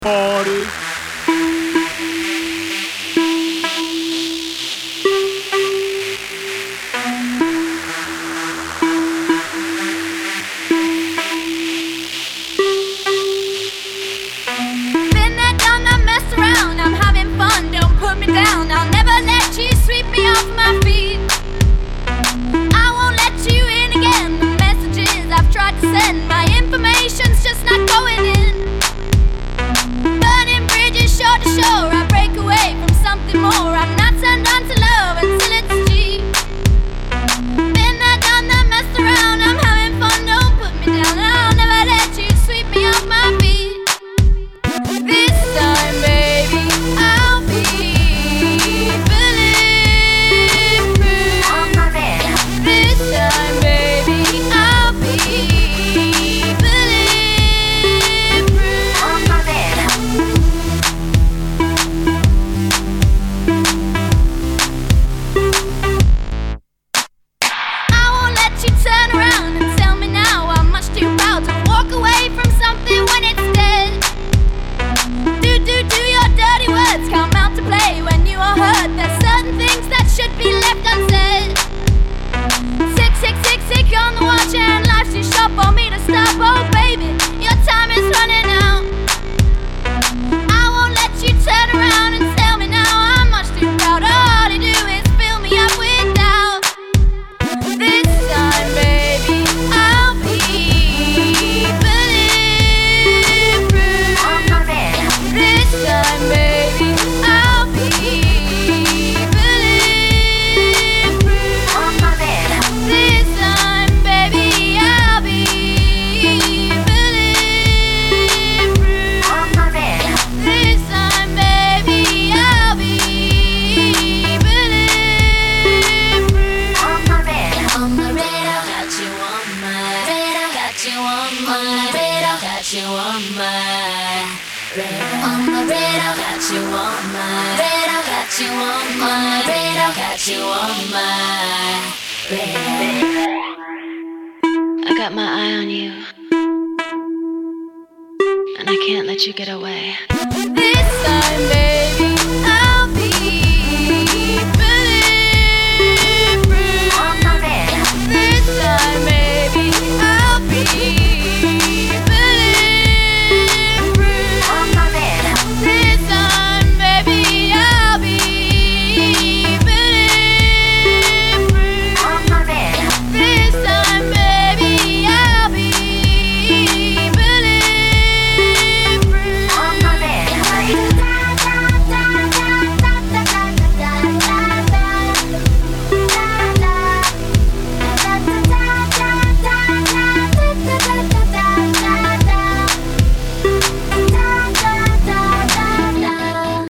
Party. Been there, done that, messed around. I'm having fun, don't put me down. I'll never let you sweep me off my feet. I won't let you in again. The messages I've tried to send, my information's just not going in. Burning bridges shore to shore, I break away from something more. I'm not turned on to love until it's cheap. Been there, done that, messed around. I'm having fun, don't put me down. I'll never let you sweep me off my feet. This time, baby, I'll be bulletproof. On my bed. This time, baby, I'll be bulletproof. On my bed. I won't let you turn around and tell me now I'm much too proud to walk away from something when it's dead. Do your dirty words come out to play when you are hurt? There's certain things that should be left unsaid. Sick on the watch and life's too short for me to stop. Oh baby, your time is running out. I won't let you turn around and tell me now I'm much too proud. All you do is fill me up with doubt. This time, baby, I'll be bulletproof. On my bed. This time, baby, I'll be bulletproof. On my bed. This time, baby, I'll be bulletproof. On my bed. This time, baby, I'll be bulletproof. On my bed. On the radar, got you on my radar, got you on my radar, got you on my radar. On the radar, got you on my radar, got you on my radar, got you on my radar. I got my eye on you, and I can't let you get away. This time, baby.